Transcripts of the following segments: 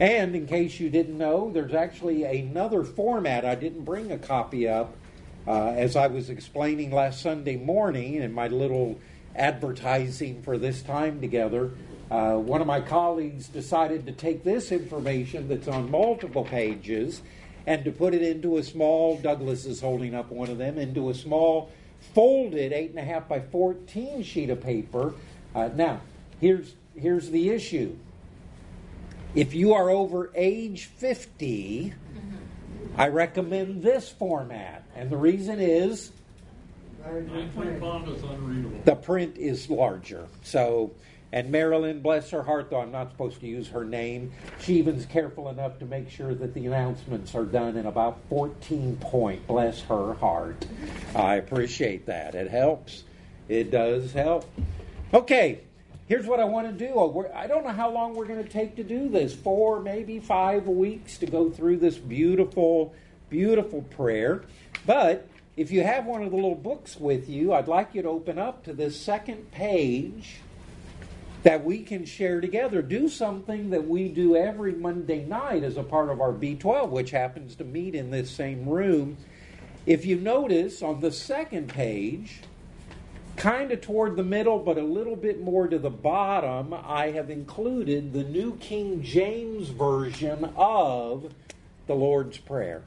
And in case you didn't know, there's actually another format. I didn't bring a copy up. As I was explaining last Sunday morning in my little advertising for this time together, one of my colleagues decided to take this information that's on multiple pages and to put it into a small, Douglas is holding up one of them, into a small folded 8.5 by 14 sheet of paper. Now, here's the issue. If you are over age 50, I recommend this format. And the reason is 9-point font is unreadable. the print is larger. So, and Marilyn, bless her heart, though I'm not supposed to use her name, she even's careful enough to make sure that the announcements are done in about 14 point. Bless her heart. I appreciate that. It helps. It does help. Okay. Here's what I want to do. I don't know how long we're going to take to do this. 4, maybe 5 weeks to go through this beautiful, beautiful prayer. But if you have one of the little books with you, I'd like you to open up to this second page that we can share together. Do something that we do every Monday night as a part of our B12, which happens to meet in this same room. If you notice on the second page, kind of toward the middle, but a little bit more to the bottom, I have included the New King James Version of the Lord's Prayer.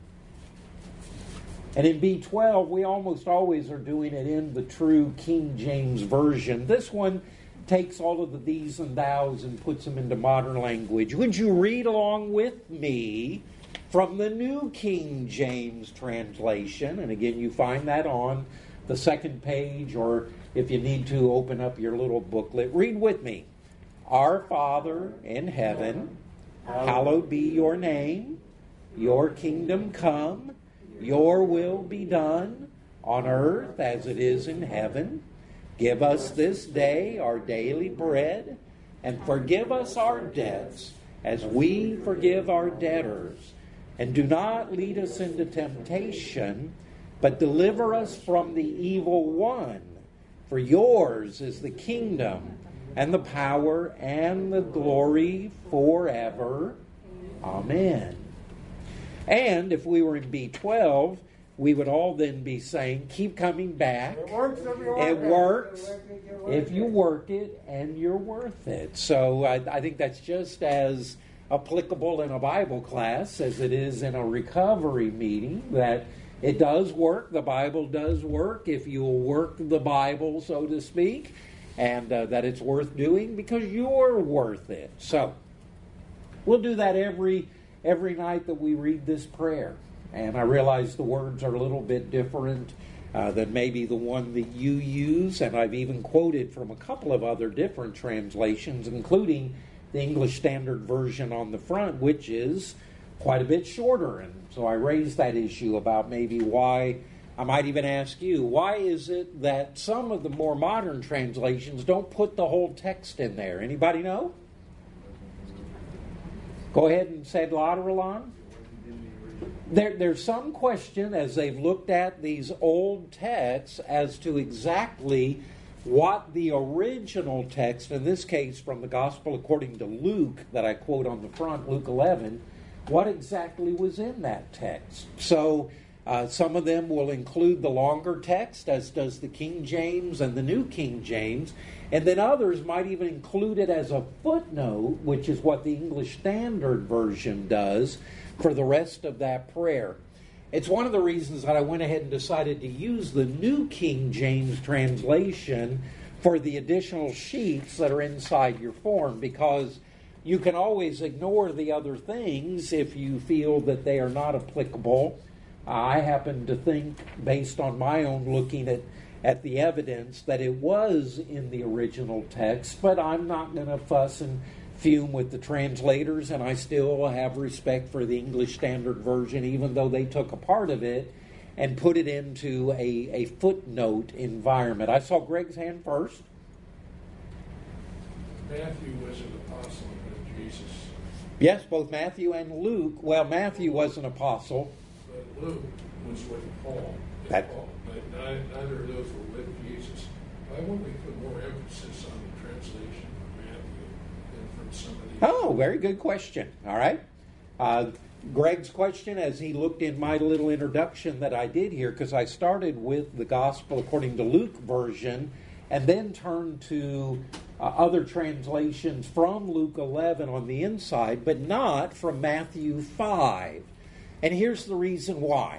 And in B12, we almost always are doing it in the true King James Version. This one takes all of the these and thous and puts them into modern language. Would you read along with me from the New King James translation? And again, you find that on the second page, or if you need to, open up your little booklet. Read with me. Our Father in heaven, hallowed be your name. Your kingdom come. Your will be done on earth as it is in heaven. Give us this day our daily bread, and forgive us our debts as we forgive our debtors. And do not lead us into temptation, but deliver us from the evil one. For yours is the kingdom, and the power, and the glory forever. Amen. And if we were in B12, we would all then be saying, keep coming back. It works if you work it. It Works if you work it, and you're worth it. So I think that's just as applicable in a Bible class as it is in a recovery meeting, that it does work. The Bible does work if you'll work the Bible, so to speak, and that it's worth doing because you're worth it. So we'll do that every night that we read this prayer. And I realize the words are a little bit different than maybe the one that you use, and I've even quoted from a couple of other different translations, including the English Standard Version on the front, which is quite a bit shorter. And so I raised that issue about maybe why. I might even ask you, why is it that some of the more modern translations don't put the whole text in there? Anybody know? Go ahead and say it louder, Alon. There's some question as they've looked at these old texts as to exactly what the original text, in this case from the Gospel according to Luke, that I quote on the front, Luke 11, what exactly was in that text. So some of them will include the longer text, as does the King James and the New King James, and then others might even include it as a footnote, which is what the English Standard Version does for the rest of that prayer. It's one of the reasons that I went ahead and decided to use the New King James translation for the additional sheets that are inside your form, because you can always ignore the other things if you feel that they are not applicable. I happen to think, based on my own looking at the evidence, that it was in the original text, but I'm not going to fuss and fume with the translators, and I still have respect for the English Standard Version, even though they took a part of it and put it into a footnote environment. I saw Greg's hand first. Matthew was an apostle of Jesus. Yes, both Matthew and Luke. Well, Matthew was an apostle. But Luke was with Paul. That- But neither of those were with Jesus. Why wouldn't we put more emphasis on the translation from Matthew than from some of these. Oh, very good question. All right. Greg's question, as he looked in my little introduction that I did here, because I started with the Gospel according to Luke version and then turned to other translations from Luke 11 on the inside, but not from Matthew 5. And here's the reason why.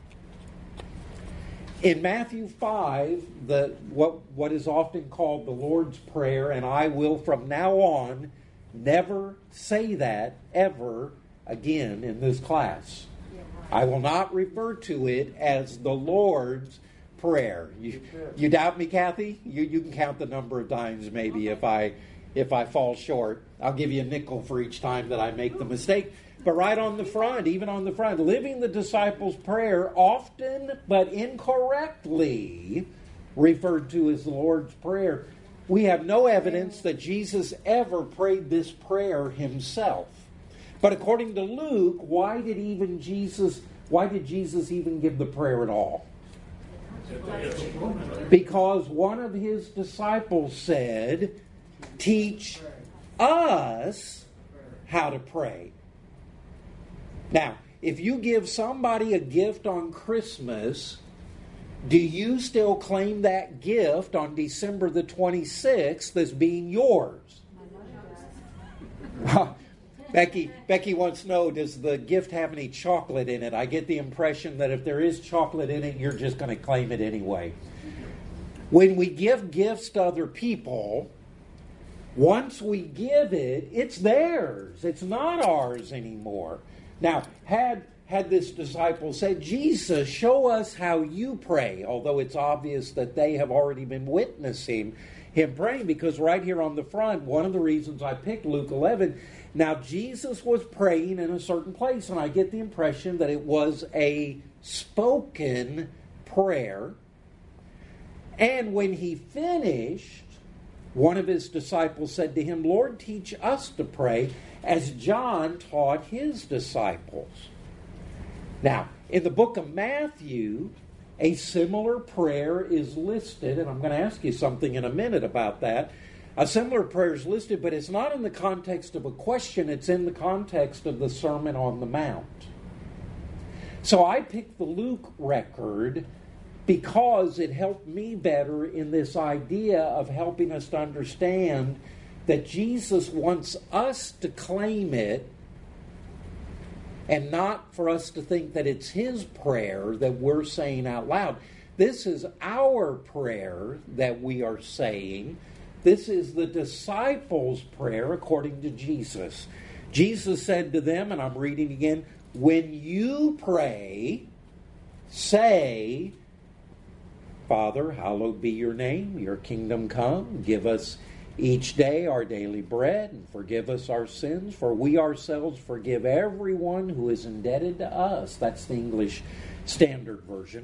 In Matthew 5, what is often called the Lord's Prayer, and I will from now on never say that ever again in this class. I will not refer to it as the Lord's Prayer. You doubt me, Kathy? You can count the number of times maybe if I fall short. I'll give you a nickel for each time that I make the mistake. But right on the front, even on the front, living the disciples' prayer, often but incorrectly referred to as the Lord's Prayer. We have no evidence that Jesus ever prayed this prayer himself. But according to Luke, why did Jesus even give the prayer at all? Because one of his disciples said, "Teach us how to pray." Now, if you give somebody a gift on Christmas, do you still claim that gift on December the 26th as being yours? Becky wants to know, does the gift have any chocolate in it? I get the impression that if there is chocolate in it, you're just going to claim it anyway. When we give gifts to other people, once we give it, it's theirs. It's not ours anymore. Now, had this disciple said, "Jesus, show us how you pray," although it's obvious that they have already been witnessing him praying, because right here on the front, one of the reasons I picked Luke 11, now Jesus was praying in a certain place, and I get the impression that it was a spoken prayer. And when he finished, one of his disciples said to him, "Lord, teach us to pray, as John taught his disciples." Now, in the book of Matthew, a similar prayer is listed, and I'm going to ask you something in a minute about that. A similar prayer is listed, but it's not in the context of a question, it's in the context of the Sermon on the Mount. So I picked the Luke record because it helped me better in this idea of helping us to understand that Jesus wants us to claim it and not for us to think that it's his prayer that we're saying out loud. This is our prayer that we are saying. This is the disciples' prayer according to Jesus. Jesus said to them, and I'm reading again, "When you pray, say, Father, hallowed be your name, your kingdom come, give us each day our daily bread, and forgive us our sins, for we ourselves forgive everyone who is indebted to us." That's the English Standard Version.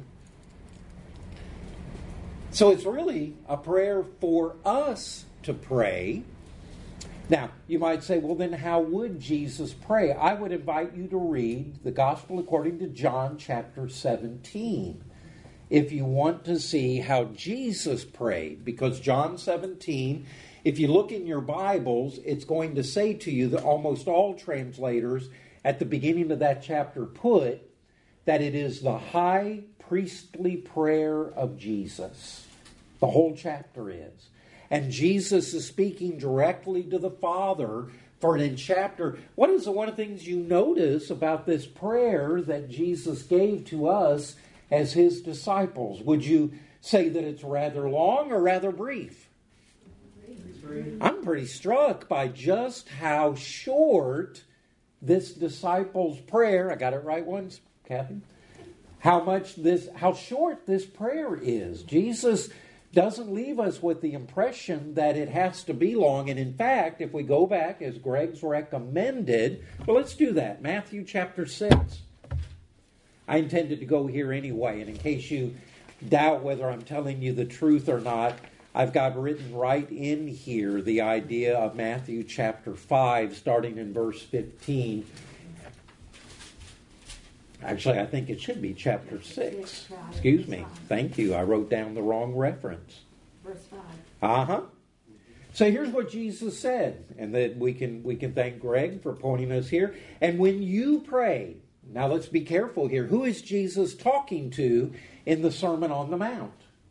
So it's really a prayer for us to pray. Now, you might say, well, then how would Jesus pray? I would invite you to read the Gospel according to John chapter 17. If you want to see how Jesus prayed, because John 17, if you look in your Bibles, it's going to say to you that almost all translators at the beginning of that chapter put that it is the high priestly prayer of Jesus. The whole chapter is. And Jesus is speaking directly to the Father for an chapter. What is one of the things you notice about this prayer that Jesus gave to us as his disciples? Would you say that it's rather long or rather brief? I'm pretty struck by just how short this disciples' prayer, I got it right once, Kathy, how short this prayer is. Jesus doesn't leave us with the impression that it has to be long. And in fact, if we go back as Greg's recommended, well, let's do that. Matthew chapter 6. I intended to go here anyway, and in case you doubt whether I'm telling you the truth or not, I've got written right in here the idea of Matthew chapter 5, starting in verse 15. Actually, I think it should be chapter 6. Excuse me. Thank you. I wrote down the wrong reference. Verse 5. So here's what Jesus said, and that we can thank Greg for pointing us here. And when you pray, now let's be careful here. Who is Jesus talking to in the Sermon on the Mount?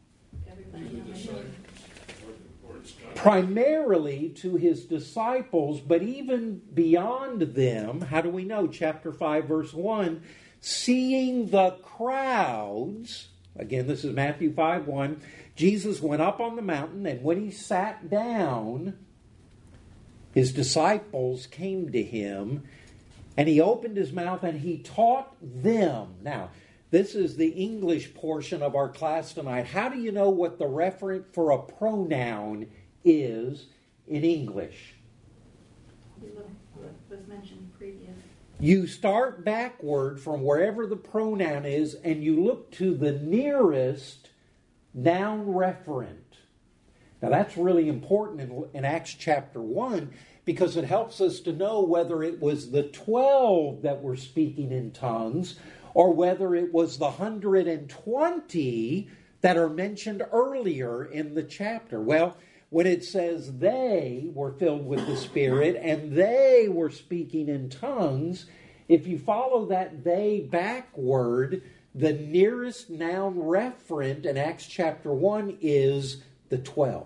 Primarily to his disciples, but even beyond them. How do we know? Chapter 5, verse 1, seeing the crowds, again, this is Matthew 5:1, Jesus went up on the mountain, and when he sat down, his disciples came to him, and he opened his mouth and he taught them. Now, this is the English portion of our class tonight. How do you know what the referent for a pronoun is in English? What was mentioned previous. You start backward from wherever the pronoun is, and you look to the nearest noun referent. Now that's really important in Acts chapter 1, because it helps us to know whether it was the 12 that were speaking in tongues or whether it was the 120 that are mentioned earlier in the chapter. Well, when it says they were filled with the Spirit and they were speaking in tongues, if you follow that they backward, the nearest noun referent in Acts chapter 1 is the 12,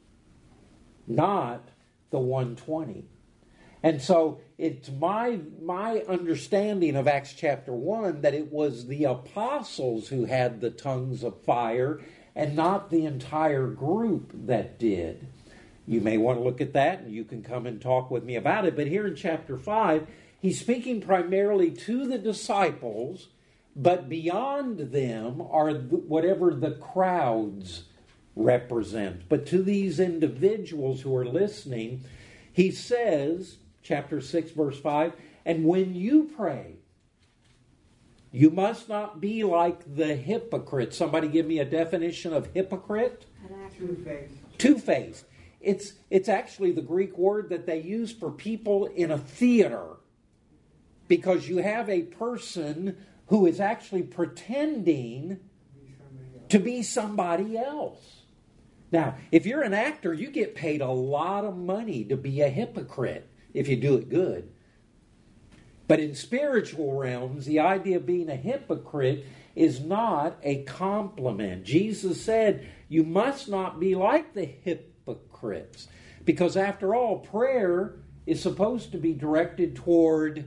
not the 120. And so it's my understanding of Acts chapter 1 that it was the apostles who had the tongues of fire and not the entire group that did. You may want to look at that, and you can come and talk with me about it. But here in chapter 5, he's speaking primarily to the disciples, but beyond them are whatever the crowds represent. But to these individuals who are listening, he says, chapter 6, verse 5, and when you pray, you must not be like the hypocrite. Somebody give me a definition of hypocrite. Two-faced. Two-faced. It's actually the Greek word that they use for people in a theater, because you have a person who is actually pretending to be somebody else. Now, if you're an actor, you get paid a lot of money to be a hypocrite if you do it good. But in spiritual realms, the idea of being a hypocrite is not a compliment. Jesus said, you must not be like the hypocrites. Because after all, prayer is supposed to be directed toward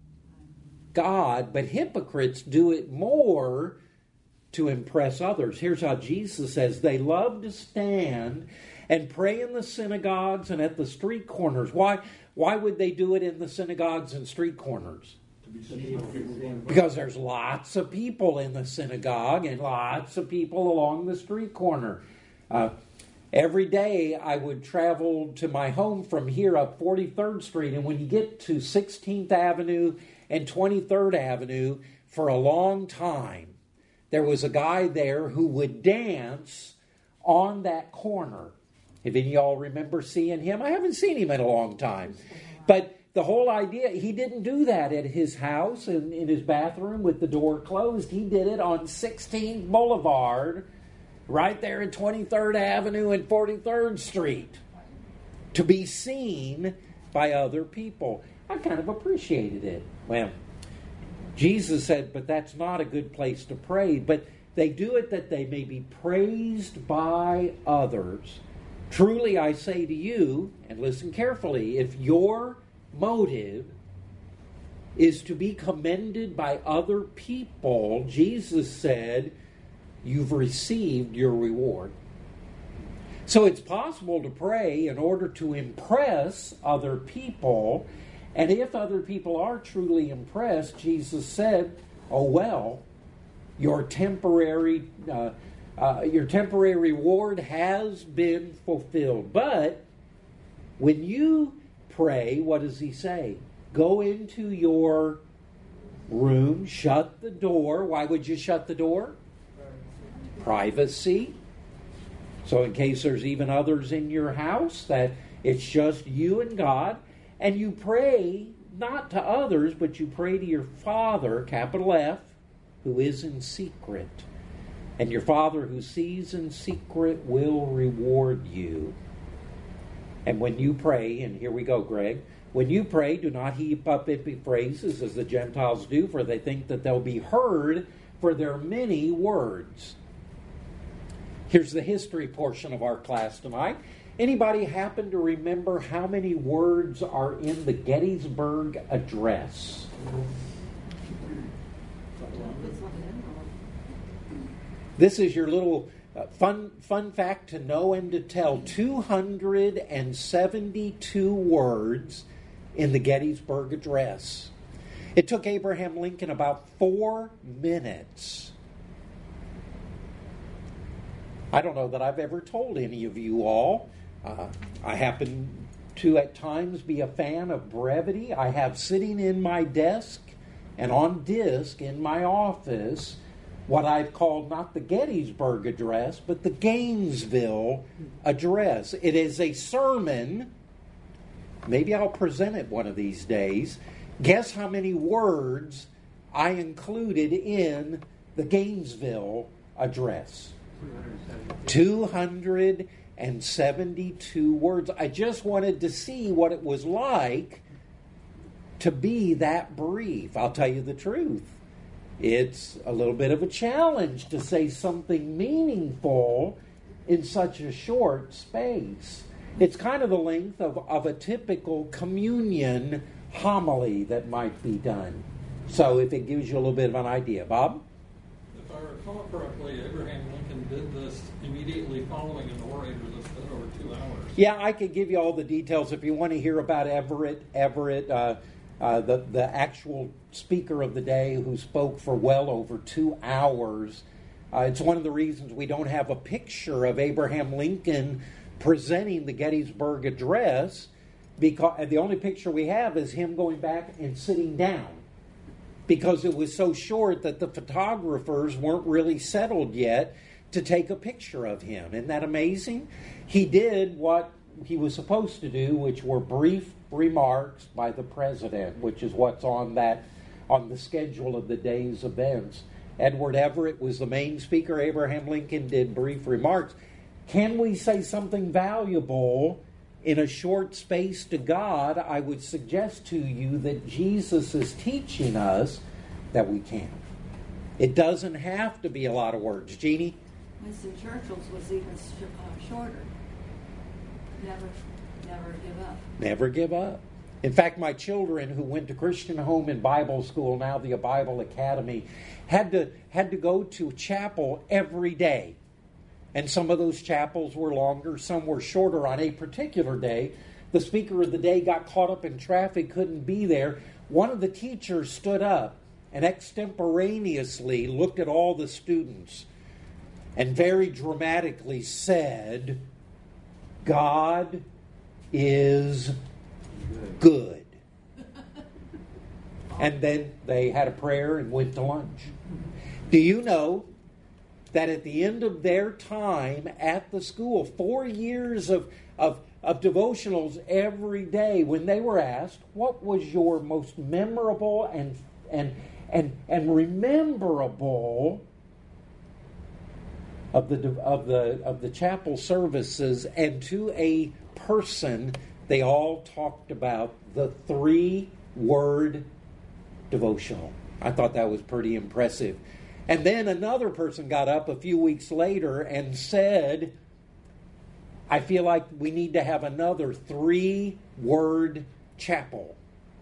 God, but hypocrites do it more to impress others. Here's how Jesus says, they love to stand and pray in the synagogues and at the street corners. Why would they do it in the synagogues and street corners? Because there's lots of people in the synagogue and lots of people along the street corner. Every day I would travel to my home from here up 43rd Street, and when you get to 16th Avenue and 23rd Avenue, for a long time, there was a guy there who would dance on that corner. If any of y'all remember seeing him, I haven't seen him in a long time. But the whole idea, he didn't do that at his house and in his bathroom with the door closed. He did it on 16th Boulevard, right there at 23rd Avenue and 43rd Street, to be seen by other people. I kind of appreciated it. Well, Jesus said, but that's not a good place to pray. But they do it that they may be praised by others. Truly I say to you, and listen carefully, if your motive is to be commended by other people, Jesus said, you've received your reward. So it's possible to pray in order to impress other people. And if other people are truly impressed, Jesus said, oh well, your temporary reward has been fulfilled. But when you pray, what does he say? Go into your room, shut the door. Why would you shut the door? Privacy. So in case there's even others in your house, that it's just you and God. And you pray not to others, but you pray to your Father, capital F, who is in secret. And your Father who sees in secret will reward you. And when you pray, and here we go, Greg, when you pray, do not heap up empty phrases as the Gentiles do, for they think that they'll be heard for their many words. Here's the history portion of our class tonight. Anybody happen to remember how many words are in the Gettysburg Address? This is your little fun fact to know and to tell. 272 words in the Gettysburg Address. It took Abraham Lincoln about 4 minutes. I don't know that I've ever told any of you all. I happen to at times be a fan of brevity. I have sitting in my desk and on disk in my office what I've called not the Gettysburg Address, but the Gainesville Address. It is a sermon. Maybe I'll present it one of these days. Guess how many words I included in the Gainesville Address? 272 words. I just wanted to see what it was like to be that brief. I'll tell you the truth. It's a little bit of a challenge to say something meaningful in such a short space. It's kind of the length of a typical communion homily that might be done. So if it gives you a little bit of an idea. Bob? If I recall correctly, Abraham Lincoln did this immediately following an orator that spent over 2 hours. Yeah, I could give you all the details if you want to hear about Everett, the actual speaker of the day who spoke for well over 2 hours. It's one of the reasons we don't have a picture of Abraham Lincoln presenting the Gettysburg Address, because the only picture we have is him going back and sitting down, because it was so short that the photographers weren't really settled yet to take a picture of him. Isn't that amazing? He did what he was supposed to do, which were brief remarks by the president, which is what's on the schedule of the day's events. Edward Everett was the main speaker. Abraham Lincoln did brief remarks. Can we say something valuable in a short space to God? I would suggest to you that Jesus is teaching us that we can. It doesn't have to be a lot of words. Jeannie? Winston Churchill's was even shorter. Never give up. Never give up. In fact, my children who went to Christian Home and Bible School, now the Bible Academy, had to go to chapel every day. And some of those chapels were longer, some were shorter. On a particular day, the speaker of the day got caught up in traffic, couldn't be there. One of the teachers stood up and extemporaneously looked at all the students and very dramatically said, "God is good." And then they had a prayer and went to lunch. Do you know that at the end of their time at the school, 4 years of devotionals every day, when they were asked, what was your most memorable and rememberable of the chapel services, and to a person, they all talked about the 3-word devotional. I thought that was pretty impressive. And then another person got up a few weeks later and said, I feel like we need to have another 3-word chapel.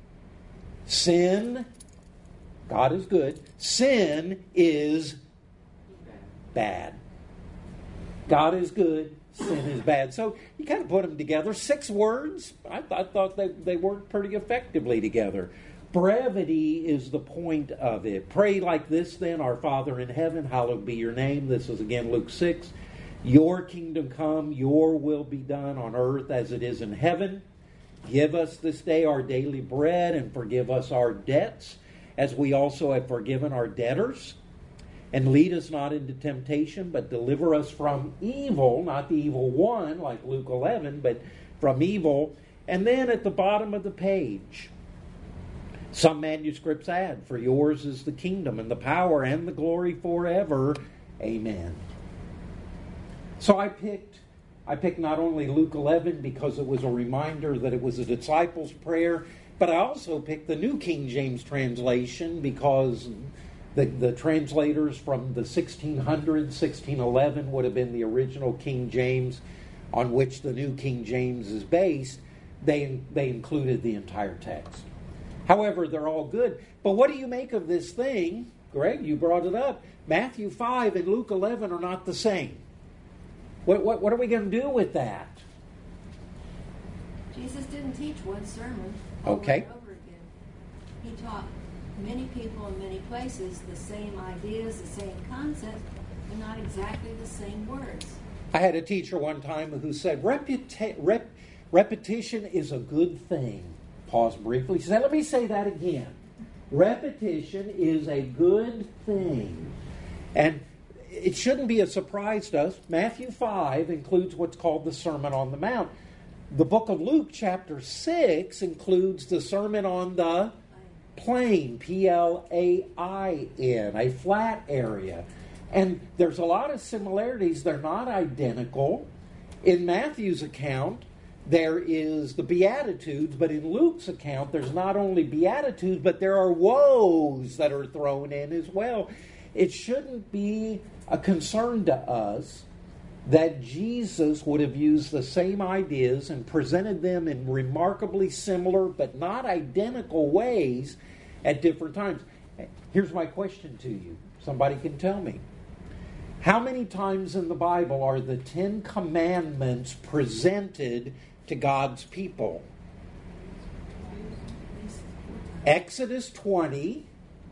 Sin, God is good. Sin is bad. God is good. Sin is bad. So you kind of put them together. 6 words. I thought they worked pretty effectively together. Brevity is the point of it. Pray like this then: Our Father in heaven, hallowed be your name. This is again Luke 6. Your kingdom come, your will be done on earth as it is in heaven. Give us this day our daily bread, and forgive us our debts, as we also have forgiven our debtors. And lead us not into temptation, but deliver us from evil, not the evil one like Luke 11, but from evil. And then at the bottom of the page, some manuscripts add, for yours is the kingdom and the power and the glory forever. Amen. So I picked I picked not only Luke 11 because it was a reminder that it was a disciples' prayer, but I also picked the New King James translation because the translators from the 1600s, 1611 would have been the original King James on which the New King James is based. They included the entire text. However, they're all good. But what do you make of this thing? Greg, you brought it up. Matthew 5 and Luke 11 are not the same. What are we going to do with that? Jesus didn't teach one sermon Okay. over and over again. He taught many people in many places the same ideas, the same concept, but not exactly the same words. I had a teacher one time who said, repetition is a good thing. Pause briefly. He said, let me say that again. Repetition is a good thing. And it shouldn't be a surprise to us. Matthew 5 includes what's called the Sermon on the Mount. The book of Luke, chapter 6, includes the Sermon on the Plain, Plain, a flat area. And there's a lot of similarities. They're not identical. In Matthew's account, there is the Beatitudes, but in Luke's account, there's not only Beatitudes, but there are woes that are thrown in as well. It shouldn't be a concern to us that Jesus would have used the same ideas and presented them in remarkably similar but not identical ways at different times. Here's my question to you. Somebody can tell me. How many times in the Bible are the 10 Commandments presented to God's people? Exodus 20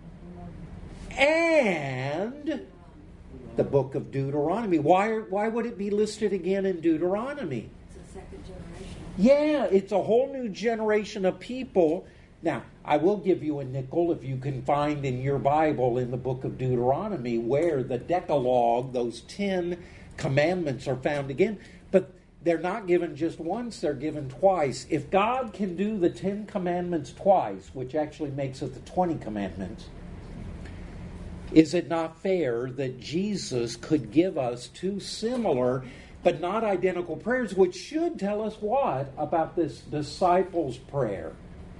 and the book of Deuteronomy. Why would it be listed again in Deuteronomy? It's a second generation. Yeah, it's a whole new generation of people. Now, I will give you a nickel if you can find in your Bible in the book of Deuteronomy where the Decalogue, those 10 commandments, are found again. But they're not given just once, they're given twice. If God can do the 10 commandments twice, which actually makes it the 20 commandments, is it not fair that Jesus could give us two similar but not identical prayers, which should tell us what about this disciples' prayer?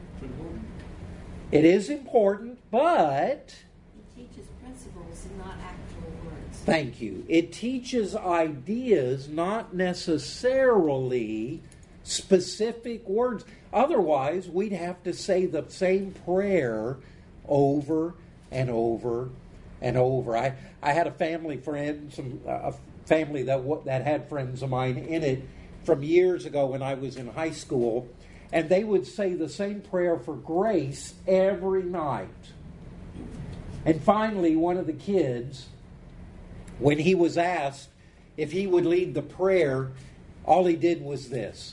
It is important, but It teaches principles and not actual words. thank you. It teaches ideas, not necessarily specific words. Otherwise, we'd have to say the same prayer over and over and over. I had a family friend, a family that had friends of mine in it from years ago when I was in high school, and they would say the same prayer for grace every night. And finally, one of the kids, when he was asked if he would lead the prayer, all he did was this.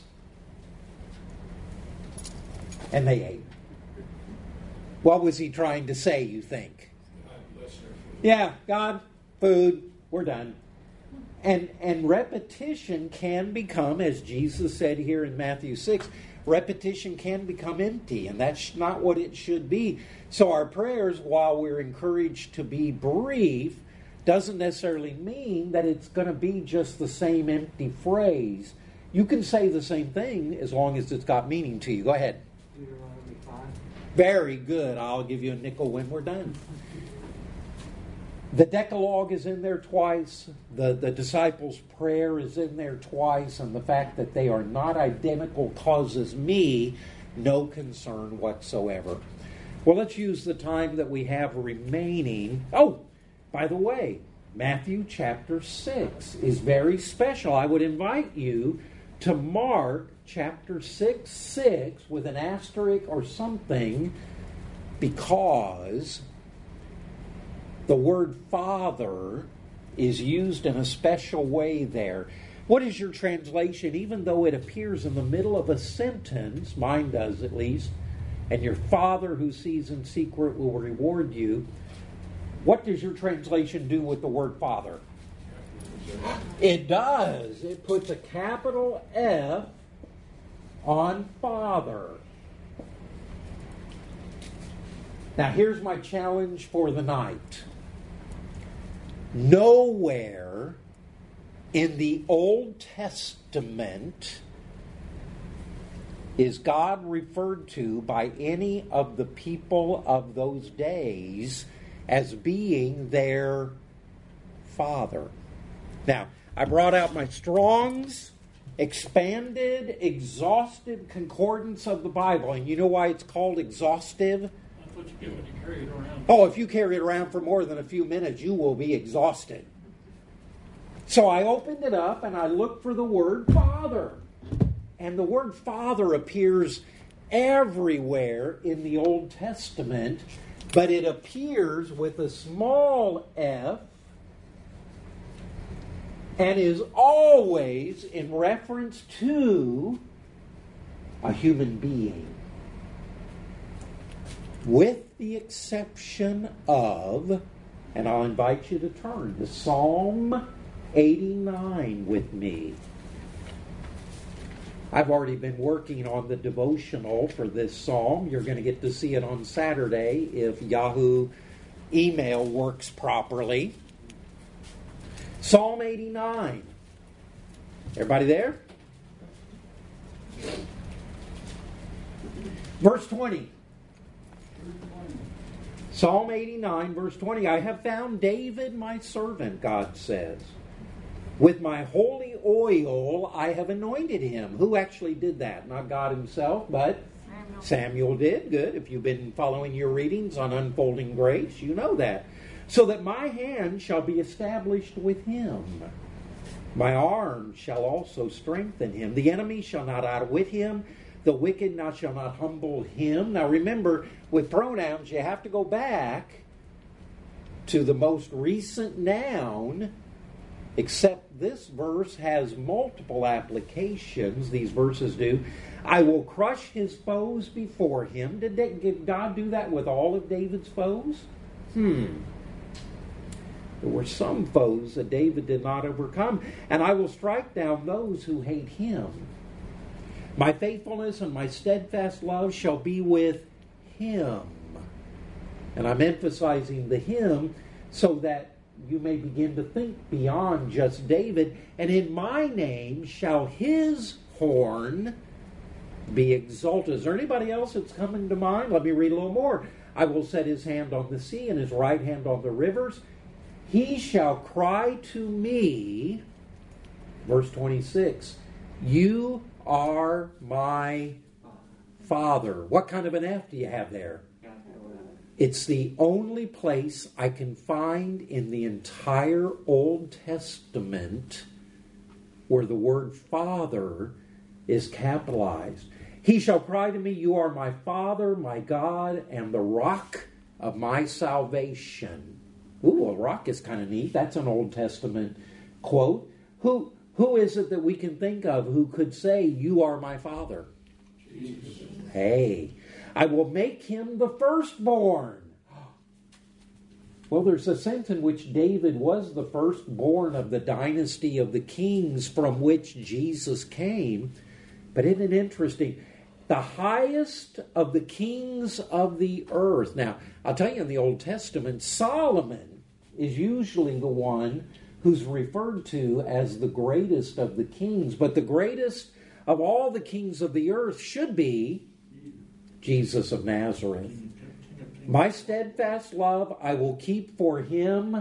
And they ate. What was he trying to say, you think? Yeah, God, food, we're done. And repetition can become, as Jesus said here in Matthew 6, repetition can become empty, and that's not what it should be. So our prayers, while we're encouraged to be brief, doesn't necessarily mean that it's going to be just the same empty phrase. You can say the same thing as long as it's got meaning to you. Go ahead. Deuteronomy 5. Very good. I'll give you a nickel when we're done. The Decalogue is in there twice. The disciples' prayer is in there twice. And the fact that they are not identical causes me no concern whatsoever. Well, let's use the time that we have remaining. Oh, by the way, Matthew chapter 6 is very special. I would invite you to mark chapter 6 with an asterisk or something, because the word Father is used in a special way there. What is your translation? Even though it appears in the middle of a sentence, mine does at least, and your Father who sees in secret will reward you. What does your translation do with the word Father? It does. It puts a capital F on Father. Now here's my challenge for the night. Nowhere in the Old Testament is God referred to by any of the people of those days as being their father? Now, I brought out my Strong's expanded, exhaustive concordance of the Bible. And you know why it's called exhaustive? That's what you get when you carry it around. Oh, if you carry it around for more than a few minutes, you will be exhausted. So I opened it up and I looked for the word Father. And the word Father appears everywhere in the Old Testament, but it appears with a small f and is always in reference to a human being. With the exception of, and I'll invite you to turn to Psalm 89 with me. I've already been working on the devotional for this psalm. You're going to get to see it on Saturday if Yahoo email works properly. Psalm 89. Everybody there? Verse 20. Psalm 89, verse 20. I have found David my servant, God says. With my holy oil I have anointed him. Who actually did that? Not God himself, but Samuel did. Good. If you've been following your readings on Unfolding Grace, you know that. So that my hand shall be established with him. My arm shall also strengthen him. The enemy shall not outwit him. The wicked shall not humble him. Now remember, with pronouns, you have to go back to the most recent noun, except this verse has multiple applications. These verses do. I will crush his foes before him. Did God do that with all of David's foes? There were some foes that David did not overcome. And I will strike down those who hate him. My faithfulness and my steadfast love shall be with him. And I'm emphasizing the him so that you may begin to think beyond just David. And in my name shall his horn be exalted. Is there anybody else that's coming to mind? Let me read a little more. I will set his hand on the sea and his right hand on the rivers. He shall cry to me, verse 26, you are my Father. What kind of an F do you have there? It's the only place I can find in the entire Old Testament where the word Father is capitalized. He shall cry to me, you are my Father, my God, and the rock of my salvation. Ooh, a rock is kind of neat. That's an Old Testament quote. Who is it that we can think of who could say, you are my Father? Jesus. Hey, I will make him the firstborn. Well, there's a sense in which David was the firstborn of the dynasty of the kings from which Jesus came. But isn't it interesting? The highest of the kings of the earth. Now, I'll tell you, in the Old Testament, Solomon is usually the one who's referred to as the greatest of the kings. But the greatest of all the kings of the earth should be Jesus of Nazareth. My steadfast love I will keep for him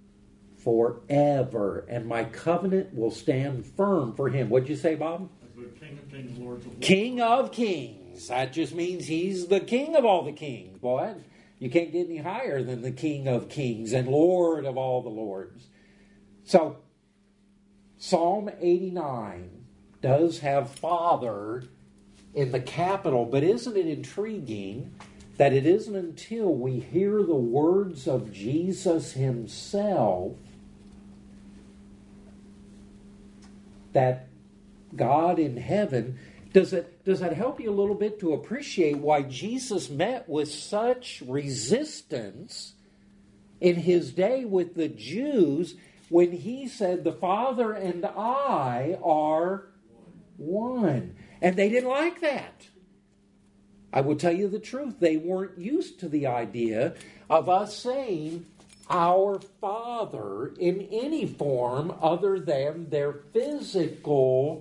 forever, and my covenant will stand firm for him. What'd you say, Bob? King of Kings, Lord of Lords. King of Kings. That just means he's the king of all the kings, boy. You can't get any higher than the King of Kings and Lord of all the lords. So, Psalm 89 does have Father in the capital, but isn't it intriguing that it isn't until we hear the words of Jesus himself that God in heaven, does that help you a little bit to appreciate why Jesus met with such resistance in his day with the Jews when he said, the Father and I are one. And they didn't like that. I will tell you the truth. They weren't used to the idea of us saying our father in any form other than their physical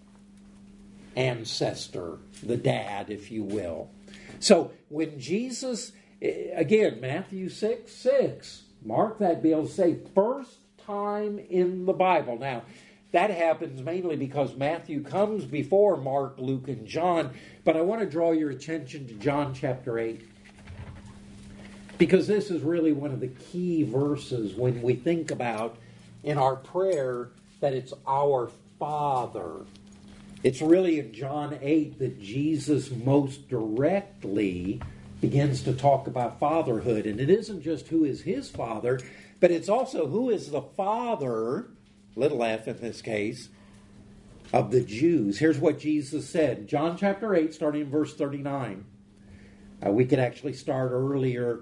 ancestor, the dad, if you will. So when Jesus, again, Matthew 6:6, mark that, be able to say first time in the Bible. Now, that happens mainly because Matthew comes before Mark, Luke, and John, but I want to draw your attention to John chapter 8. Because this is really one of the key verses when we think about in our prayer that it's our Father. It's really in John 8 that Jesus most directly begins to talk about fatherhood. And it isn't just who is his father, but it's also who is the father, little f in this case, of the Jews. Here's what Jesus said. John chapter 8, starting in verse 39. We could actually start earlier.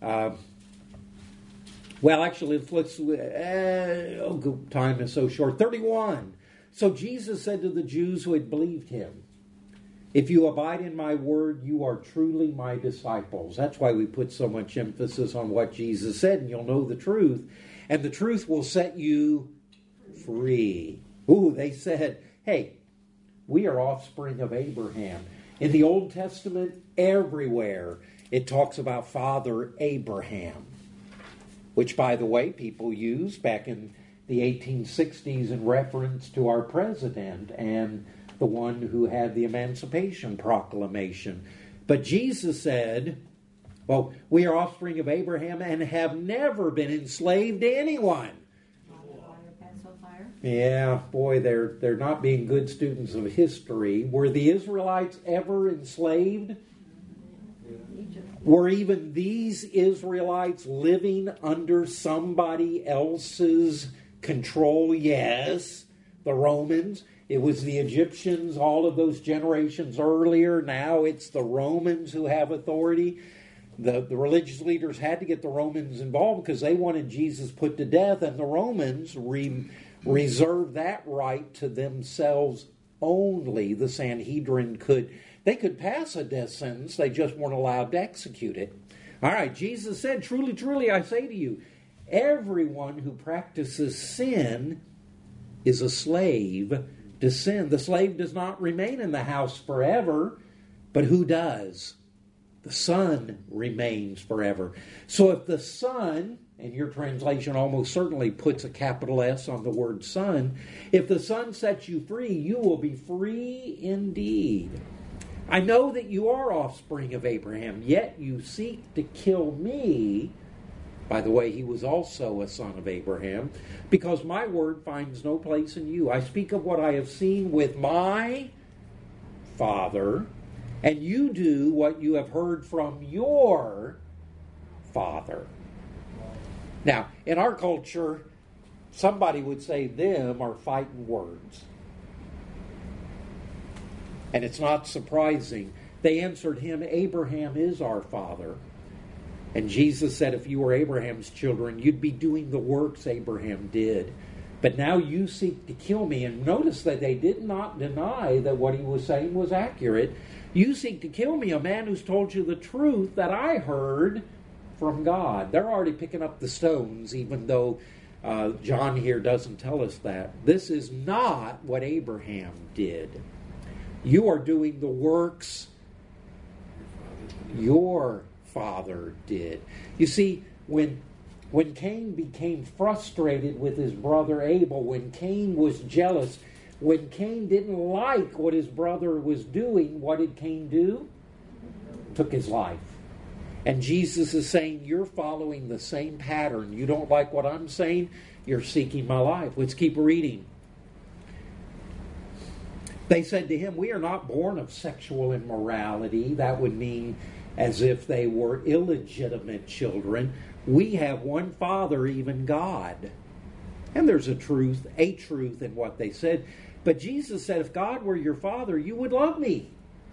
Time is so short. 31. So Jesus said to the Jews who had believed him, if you abide in my word, you are truly my disciples. That's why we put so much emphasis on what Jesus said, and you'll know the truth. And the truth will set you free. Ooh, they said, hey, we are offspring of Abraham. In the Old Testament, everywhere, it talks about Father Abraham, which, by the way, people used back in the 1860s in reference to our president and the one who had the Emancipation Proclamation. But Jesus said, well, we are offspring of Abraham and have never been enslaved to anyone. Yeah, boy, they're not being good students of history. Were the Israelites ever enslaved? Were even these Israelites living under somebody else's control? Yes. The Romans. It was the Egyptians all of those generations earlier. Now it's the Romans who have authority. The religious leaders had to get the Romans involved because they wanted Jesus put to death, and the Romans reserved that right to themselves only. The Sanhedrin could pass a death sentence, they just weren't allowed to execute it. All right, Jesus said, truly, truly, I say to you, everyone who practices sin is a slave to sin. The slave does not remain in the house forever, but who does? The Son remains forever. So if the Son, and your translation almost certainly puts a capital S on the word Son, if the Son sets you free, you will be free indeed. I know that you are offspring of Abraham, yet you seek to kill me. By the way, he was also a son of Abraham, because my word finds no place in you. I speak of what I have seen with my Father, and you do what you have heard from your father. Now, in our culture, somebody would say them are fighting words. And it's not surprising. They answered him, Abraham is our father. And Jesus said, if you were Abraham's children, you'd be doing the works Abraham did. But now you seek to kill me. And notice that they did not deny that what he was saying was accurate. You seek to kill me, a man who's told you the truth that I heard from God. They're already picking up the stones, even though John here doesn't tell us that. This is not what Abraham did. You are doing the works your father did. You see, when Cain became frustrated with his brother Abel, when Cain was jealous, when Cain didn't like what his brother was doing, what did Cain do? Took his life. And Jesus is saying, you're following the same pattern. You don't like what I'm saying? You're seeking my life. Let's keep reading. They said to him, we are not born of sexual immorality. That would mean as if they were illegitimate children. We have one Father, even God. And there's a truth in what they said. But Jesus said, if God were your Father, you would love me.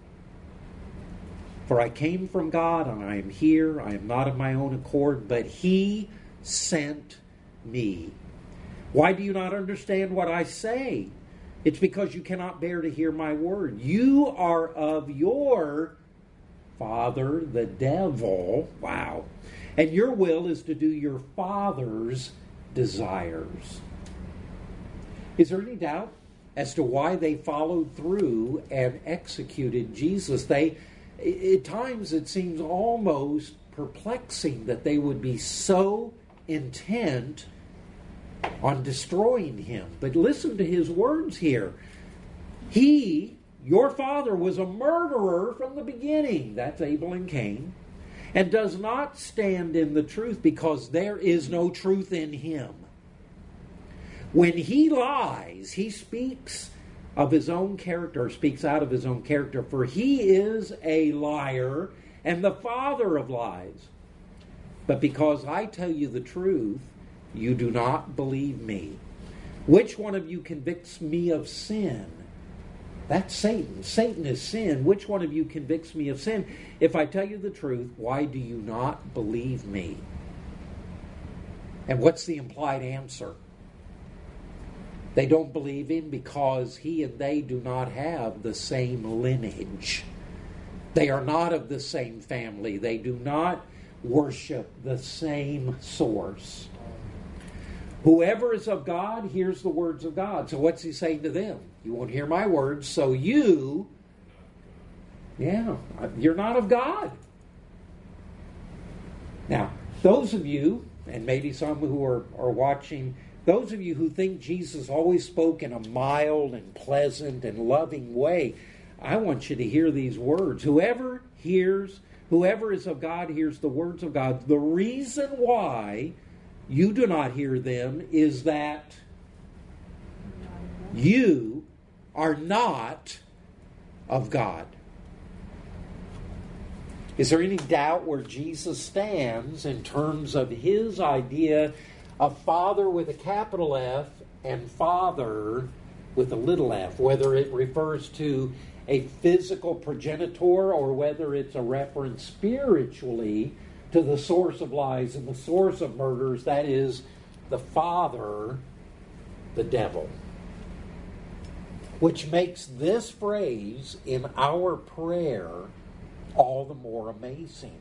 For I came from God, and I am here. I am not of my own accord, but He sent me. Why do you not understand what I say? It's because you cannot bear to hear my word. You are of your father, the devil. Wow. And your will is to do your Father's desires. Is there any doubt as to why they followed through and executed Jesus? At times it seems almost perplexing that they would be so intent on destroying him. But listen to his words here. He, your father, was a murderer from the beginning. That's Abel and Cain. And does not stand in the truth because there is no truth in him. When he lies, he speaks of his own character, speaks out of his own character, for he is a liar and the father of lies. But because I tell you the truth, you do not believe me. Which one of you convicts me of sin? That's Satan. Satan is sin. Which one of you convicts me of sin? If I tell you the truth, why do you not believe me? And what's the implied answer? They don't believe him because he and they do not have the same lineage. They are not of the same family. They do not worship the same source. Whoever is of God hears the words of God. So what's he saying to them? You won't hear my words, so you're not of God. Now, those of you, and maybe some who are watching, those of you who think Jesus always spoke in a mild and pleasant and loving way, I want you to hear these words. Whoever is of God hears the words of God. The reason why you do not hear them is that you are not of God. Is there any doubt where Jesus stands in terms of his idea of Father with a capital F and Father with a little f, whether it refers to a physical progenitor or whether it's a reference spiritually to the source of lies and the source of murders, that is, the father, the devil. Which makes this phrase in our prayer all the more amazing.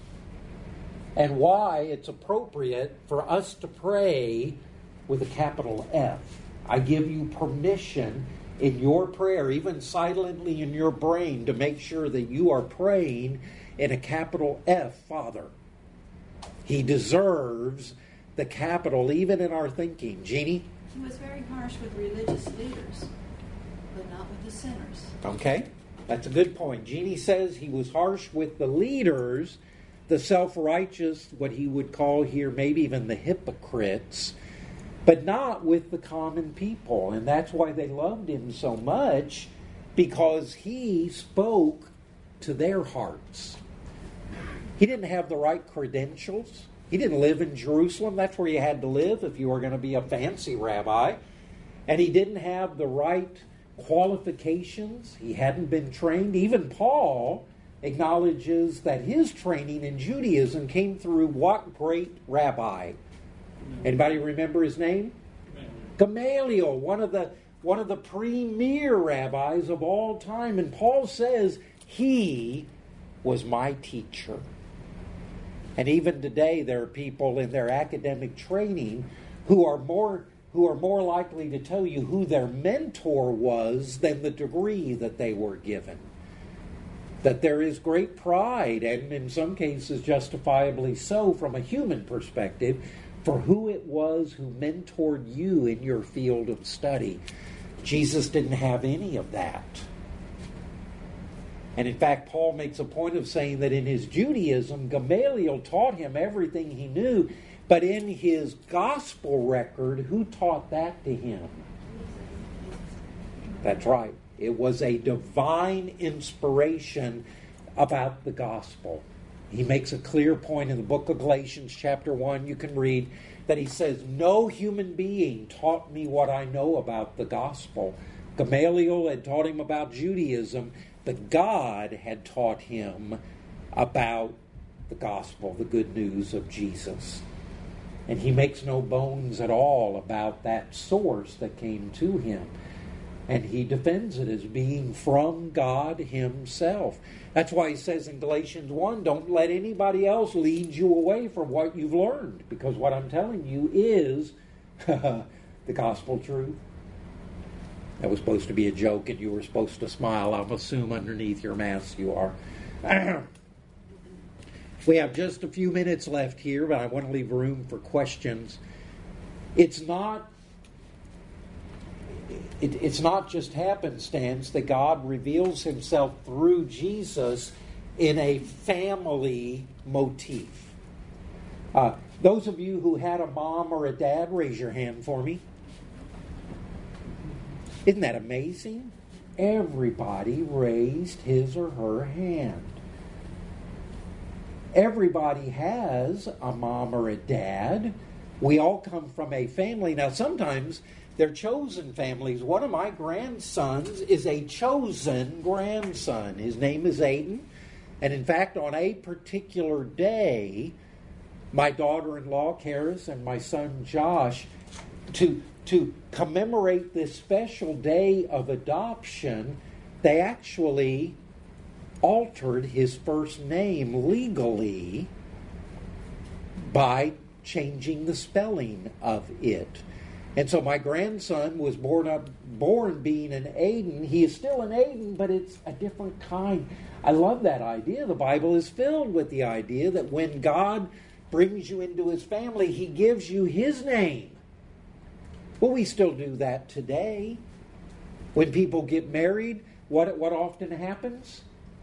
And why it's appropriate for us to pray with a capital F. I give you permission in your prayer, even silently in your brain, to make sure that you are praying in a capital F, Father. He deserves the capital, even in our thinking. Jeannie? He was very harsh with religious leaders, but not with the sinners. Okay, that's a good point. Jeannie says he was harsh with the leaders, the self-righteous, what he would call here maybe even the hypocrites, but not with the common people. And that's why they loved him so much, because he spoke to their hearts. He didn't have the right credentials. He didn't live in Jerusalem. That's where you had to live if you were going to be a fancy rabbi. And he didn't have the right qualifications. He hadn't been trained. Even Paul acknowledges that his training in Judaism came through what great rabbi? Anybody remember his name? Gamaliel, one of the premier rabbis of all time. And Paul says, he was my teacher. And even today there are people in their academic training who are more likely to tell you who their mentor was than the degree that they were given. That there is great pride, and in some cases justifiably so from a human perspective, for who it was who mentored you in your field of study. Jesus didn't have any of that. And in fact, Paul makes a point of saying that in his Judaism, Gamaliel taught him everything he knew, but in his gospel record, who taught that to him? That's right. It was a divine inspiration about the gospel. He makes a clear point in the book of Galatians chapter 1, you can read, that he says, no human being taught me what I know about the gospel. Gamaliel had taught him about Judaism, but God had taught him about the gospel, the good news of Jesus. And he makes no bones at all about that source that came to him. And he defends it as being from God himself. That's why he says in Galatians 1, don't let anybody else lead you away from what you've learned, because what I'm telling you is the gospel truth. That was supposed to be a joke, and you were supposed to smile. I'll assume underneath your mask you are. We have just a few minutes left here, but I want to leave room for questions. It's not just happenstance that God reveals himself through Jesus in a family motif. Those of you who had a mom or a dad, raise your hand for me. Isn't that amazing? Everybody raised his or her hand. Everybody has a mom or a dad. We all come from a family. Now, sometimes they're chosen families. One of my grandsons is a chosen grandson. His name is Aiden. And in fact, on a particular day, my daughter-in-law, Karis, and my son, Josh, to commemorate this special day of adoption, they actually altered his first name legally by changing the spelling of it. And so my grandson was born being an Aiden. He is still an Aiden, but it's a different kind. I love that idea. The Bible is filled with the idea that when God brings you into his family, he gives you his name. Well, we still do that today. When people get married, what often happens?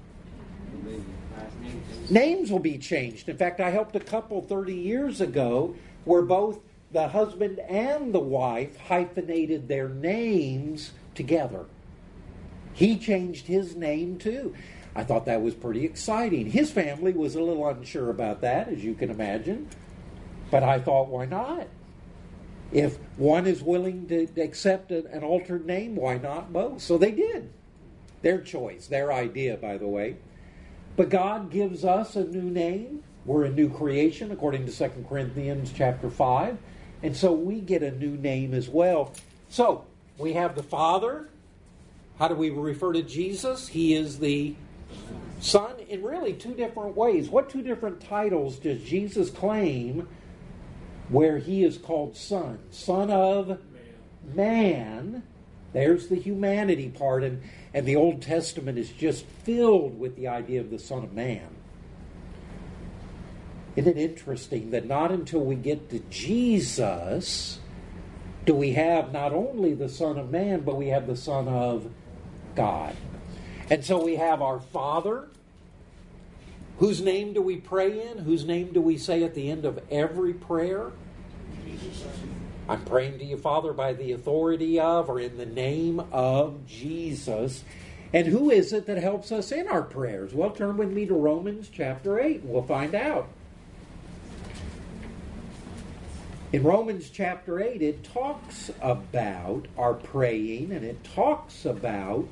Names will be changed. In fact, I helped a couple 30 years ago where both the husband and the wife hyphenated their names together. He changed his name too. I thought that was pretty exciting. His family was a little unsure about that, as you can imagine. But I thought, why not? If one is willing to accept an altered name, why not both? So they did. Their choice, their idea, by the way. But God gives us a new name. We're a new creation, according to 2 Corinthians chapter 5. And so we get a new name as well. So, we have the Father. How do we refer to Jesus? He is the Son in really two different ways. What two different titles does Jesus claim where he is called Son? Son of Man. There's the humanity part. And the Old Testament is just filled with the idea of the Son of Man. Isn't it interesting that not until we get to Jesus do we have not only the Son of Man, but we have the Son of God. And so we have our Father. Whose name do we pray in? Whose name do we say at the end of every prayer? I'm praying to you, Father, by the authority of or in the name of Jesus. And who is it that helps us in our prayers? Well, turn with me to Romans chapter 8 and we'll find out. In Romans chapter 8, it talks about our praying, and it talks about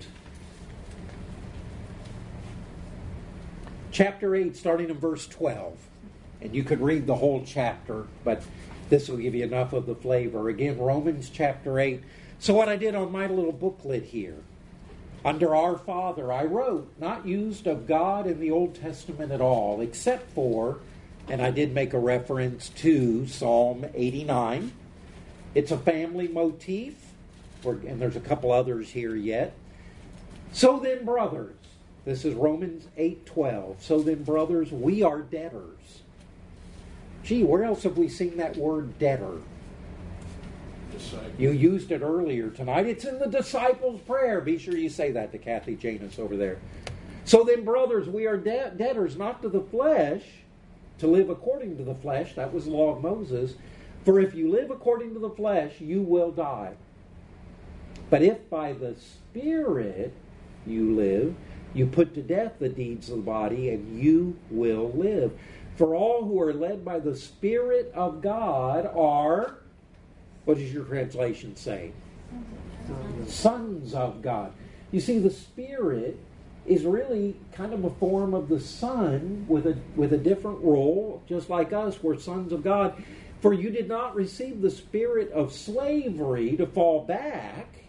chapter 8, starting in verse 12. And you could read the whole chapter, but this will give you enough of the flavor. Again, Romans chapter 8. So what I did on my little booklet here, under Our Father, I wrote, not used of God in the Old Testament at all, except for, and I did make a reference to Psalm 89. It's a family motif, and there's a couple others here yet. So then, brothers, this is Romans 8:12. So then, brothers, we are debtors. Gee, where else have we seen that word debtor? Disciple. You used it earlier tonight. It's in the disciples' prayer. Be sure you say that to Kathy Janus over there. So then, brothers, we are debtors, not to the flesh, to live according to the flesh. That was the law of Moses. For if you live according to the flesh, you will die. But if by the Spirit you live, you put to death the deeds of the body, and you will live. For all who are led by the Spirit of God are, what does your translation say? Sons of God. You see, the Spirit is really kind of a form of the Son with a different role. Just like us, we're sons of God. For you did not receive the spirit of slavery to fall back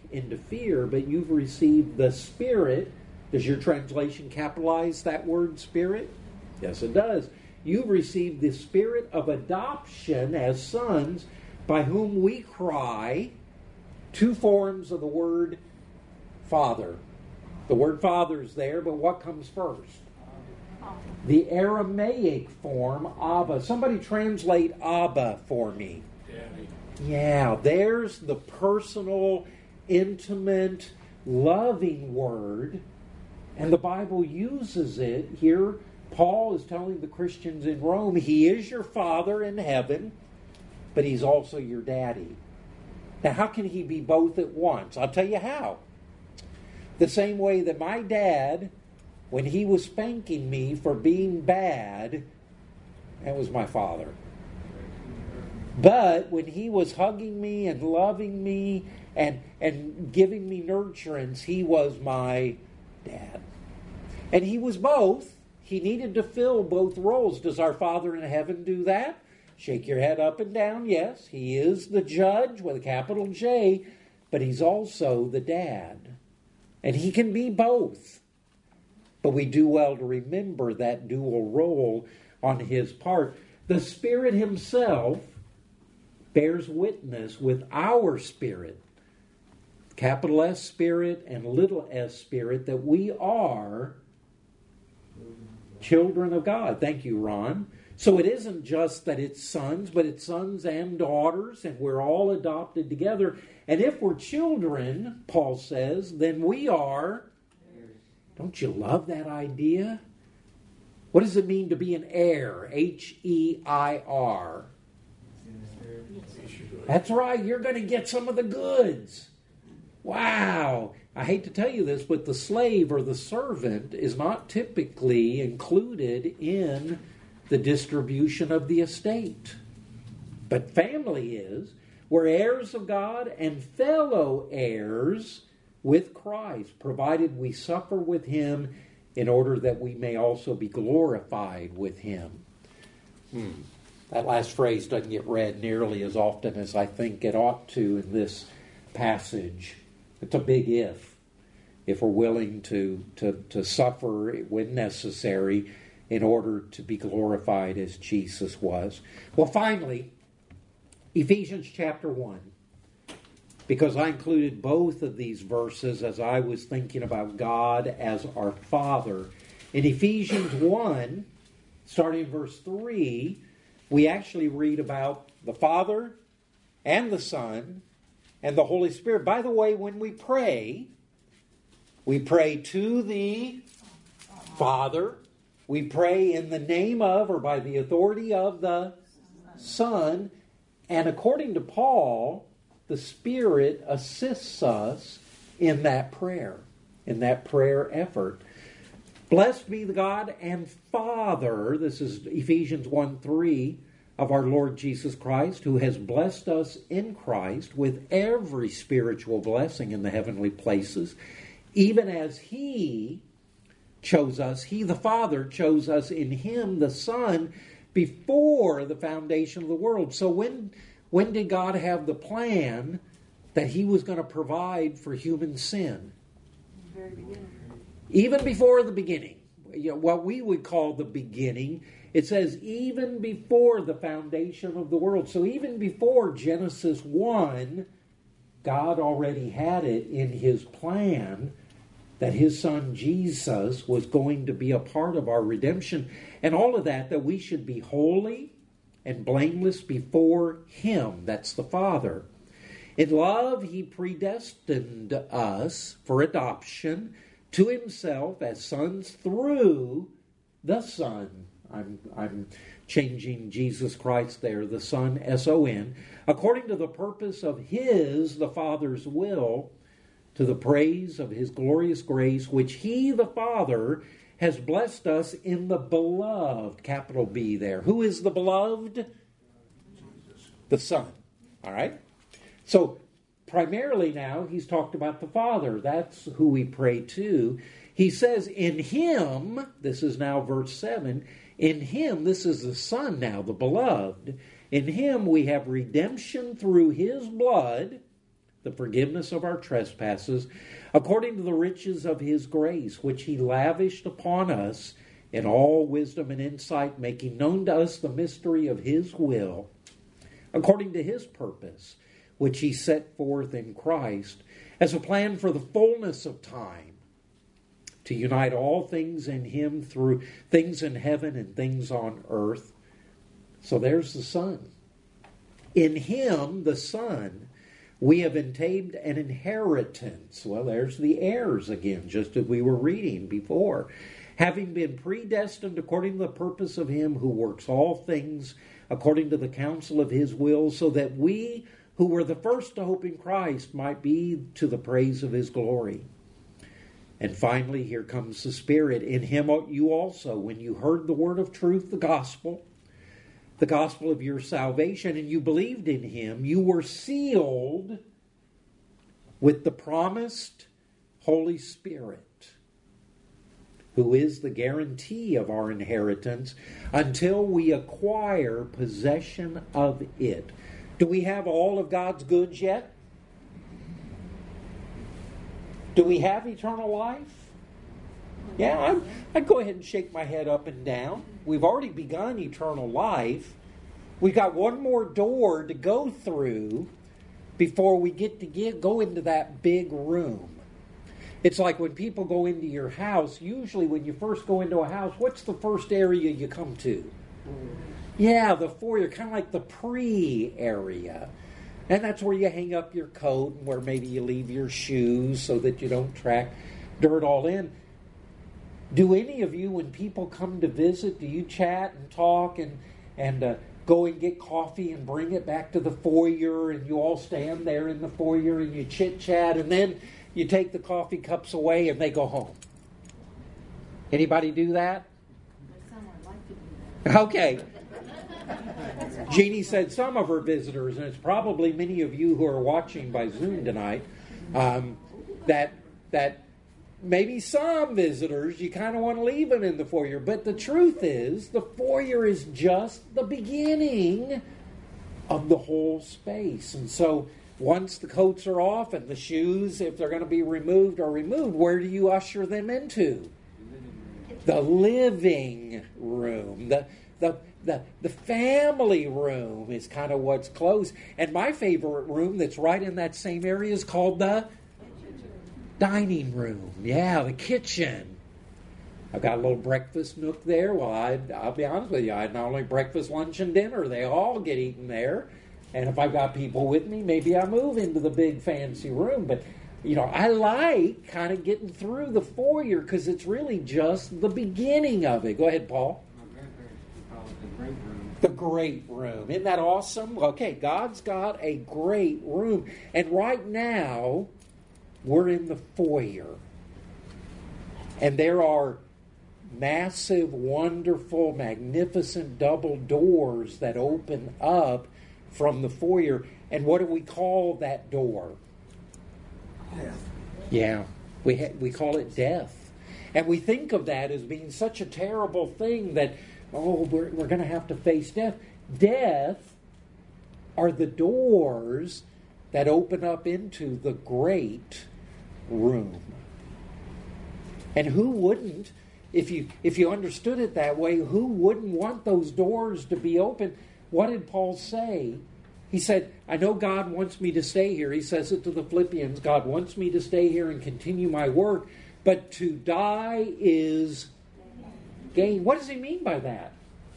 into fear, but you've received the Spirit. Does your translation capitalize that word Spirit? Yes, it does. You've received the Spirit of adoption as sons, by whom we cry. Two forms of the word Father. The word Father is there, but what comes first? The Aramaic form, Abba. Somebody translate Abba for me. Daddy. Yeah, there's the personal, intimate, loving word, and the Bible uses it here. Paul is telling the Christians in Rome, He is your Father in heaven, but He's also your daddy. Now, how can He be both at once? I'll tell you how. The same way that my dad, when he was spanking me for being bad, that was my father. But when he was hugging me and loving me and giving me nurturance, he was my dad. And he was both. He needed to fill both roles. Does our Father in heaven do that? Shake your head up and down, yes. He is the judge with a capital J, but He's also the dad. And He can be both. But we do well to remember that dual role on His part. The Spirit Himself bears witness with our spirit, capital S Spirit and little s Spirit, that we are children of God. Thank you, Ron. So it isn't just that it's sons, but it's sons and daughters, and we're all adopted together. And if we're children, Paul says, then we are... Don't you love that idea? What does it mean to be an heir? H-E-I-R. That's right, you're going to get some of the goods. Wow. I hate to tell you this, but the slave or the servant is not typically included in the distribution of the estate. But family is. We're heirs of God and fellow heirs with Christ, provided we suffer with Him in order that we may also be glorified with Him. That last phrase doesn't get read nearly as often as I think it ought to in this passage. It's a big if we're willing to suffer when necessary in order to be glorified as Jesus was. Well, finally, Ephesians chapter 1. Because I included both of these verses as I was thinking about God as our Father. In Ephesians 1, starting in verse 3, we actually read about the Father and the Son and the Holy Spirit. By the way, when we pray to the Father. We pray in the name of or by the authority of the Son. And according to Paul, the Spirit assists us in that prayer effort. Blessed be the God and Father, this is Ephesians 1:3, of our Lord Jesus Christ, who has blessed us in Christ with every spiritual blessing in the heavenly places, even as He chose us, He the Father chose us in Him the Son before the foundation of the world. So when did God have the plan that He was going to provide for human sin? Very beginning. Even before the beginning. What we would call the beginning. It says even before the foundation of the world. So even before Genesis 1, God already had it in His plan that His Son Jesus was going to be a part of our redemption. And all of that we should be holy and blameless before Him. That's the Father. In love, He predestined us for adoption to Himself as sons through the Son. I'm changing Jesus Christ there, the Son, S-O-N, according to the purpose of His, the Father's will, to the praise of His glorious grace, which He, the Father, has blessed us in the beloved, capital B there. Who is the beloved? Jesus. The Son. All right? So, primarily now, He's talked about the Father. That's who we pray to. He says, in Him, this is now verse 7, in Him, this is the Son now, the beloved. In Him we have redemption through His blood, the forgiveness of our trespasses, according to the riches of his grace, which he lavished upon us in all wisdom and insight, making known to us the mystery of his will, according to his purpose, which he set forth in Christ, as a plan for the fullness of time, to unite all things in him, through things in heaven and things on earth. So there's the Son. In him, the Son, we have obtained an inheritance. Well, there's the heirs again, just as we were reading before. Having been predestined according to the purpose of him who works all things according to the counsel of his will, so that we who were the first to hope in Christ might be to the praise of his glory. And finally, here comes the Spirit. In him you also, when you heard the word of truth, the gospel of your salvation, and you believed in him, you were sealed with the promised Holy Spirit, who is the guarantee of our inheritance until we acquire possession of it. Do we have all of God's goods yet? Do we have eternal life? Yeah, I'd go ahead and shake my head up and down. We've already begun eternal life. We've got one more door to go through before we get to go into that big room. It's like when people go into your house, usually when you first go into a house, what's the first area you come to? Yeah, the foyer, kind of like the pre-area. And that's where you hang up your coat and where maybe you leave your shoes so that you don't track dirt all in. Do any of you, when people come to visit, do you chat and talk and go and get coffee and bring it back to the foyer, and you all stand there in the foyer and you chit-chat, and then you take the coffee cups away and they go home? Anybody do that? Some would like to do that. Okay. Jeannie said some of her visitors, and it's probably many of you who are watching by Zoom tonight, that maybe some visitors, you kind of want to leave them in the foyer. But the truth is, the foyer is just the beginning of the whole space. And so once the coats are off and the shoes, if they're going to be removed, are removed, where do you usher them into? The living room. The family room is kind of what's close. And my favorite room that's right in that same area is called the dining room. Yeah, the kitchen. I've got a little breakfast nook there. Well, I'll be honest with you, I not only breakfast, lunch, and dinner. They all get eaten there. And if I've got people with me, maybe I move into the big fancy room. But, I like kind of getting through the foyer because it's really just the beginning of it. Go ahead, Paul. The great room. Isn't that awesome? Okay, God's got a great room. And right now, we're in the foyer. And there are massive, wonderful, magnificent double doors that open up from the foyer. And what do we call that door? Death. Yeah, we call it death. And we think of that as being such a terrible thing that, we're going to have to face death. Death are the doors that open up into the great room. And who wouldn't, if you understood it that way, who wouldn't want those doors to be open? What did Paul say? He said, I know God wants me to stay here. He says it to the Philippians. God wants me to stay here and continue my work, but to die is gain. What does he mean by that?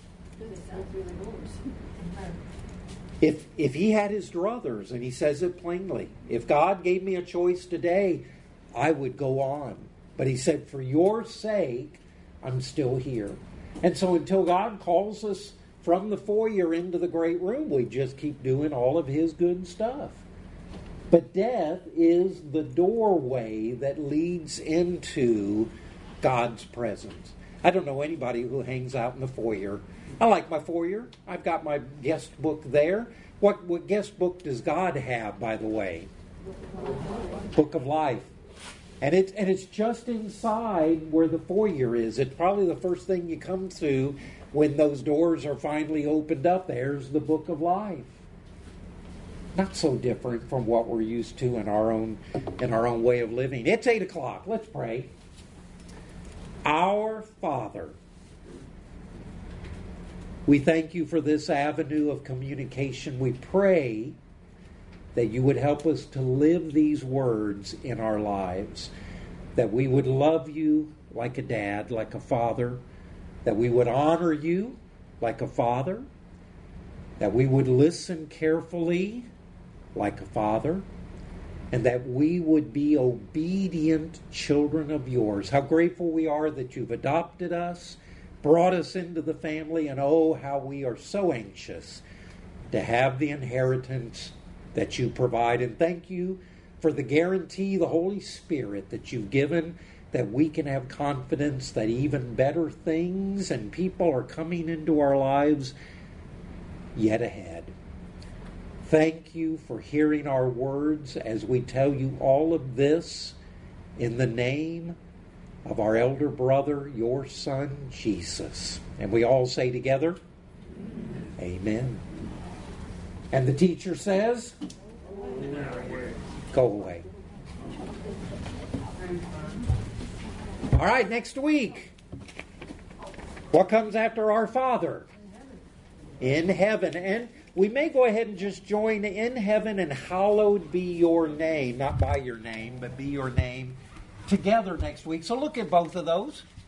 If he had his druthers, and he says it plainly, if God gave me a choice today, I would go on. But he said, for your sake, I'm still here. And so until God calls us from the foyer into the great room, we just keep doing all of his good stuff. But death is the doorway that leads into God's presence. I don't know anybody who hangs out in the foyer. I like my foyer. I've got my guest book there. What guest book does God have, by the way? Book of Life. And it's just inside where the foyer is. It's probably the first thing you come to when those doors are finally opened up. There's the Book of Life. not so different from what we're used to in our own way of living. It's 8 o'clock. Let's pray. Our Father, we thank you for this avenue of communication. We pray that you would help us to live these words in our lives, that we would love you like a dad, like a father, that we would honor you like a father, that we would listen carefully like a father, and that we would be obedient children of yours. How grateful we are that you've adopted us, brought us into the family, and oh, how we are so anxious to have the inheritance that you provide. And thank you for the guarantee, the Holy Spirit that you've given, that we can have confidence that even better things and people are coming into our lives yet ahead. Thank you for hearing our words as we tell you all of this in the name of our elder brother, your son, Jesus. And we all say together, Amen. And the teacher says, go away. All right, next week. What comes after our Father? In heaven. And we may go ahead and just join in heaven and hallowed be your name. Not by your name, but be your name together next week. So look at both of those.